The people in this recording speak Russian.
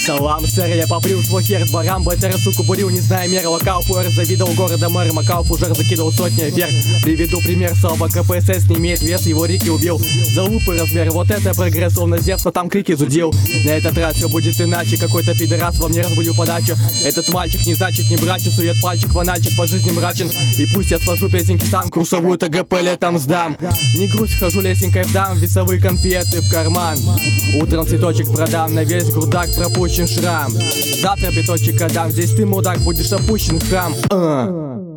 Салам, сэр, я побрил свой хер дворам, БТР, суку, бурил, не зная меры. Локал, ФР завидовал города мэра, Макал, фужер закидывал сотни вверх. Приведу пример, слабо КПСС не имеет вес, его Рики убил. Залупы размер, вот это прогресс, словно Зевс, но там крики зудил. На этот раз все будет иначе, какой-то пидорас во мне разбудил подачу. Этот мальчик не значит не братья, сует пальчик, фанальчик по жизни мрачен. И пусть я свожу песенки сам, курсовую ТГП летом сдам. Не грусть, хожу лесенкой вдам, весовые конфеты в карман. Утром цветочек продам, на весь грудак пропущен шрам. Завтра биточек отдам, здесь ты, мудак, будешь опущен в храм.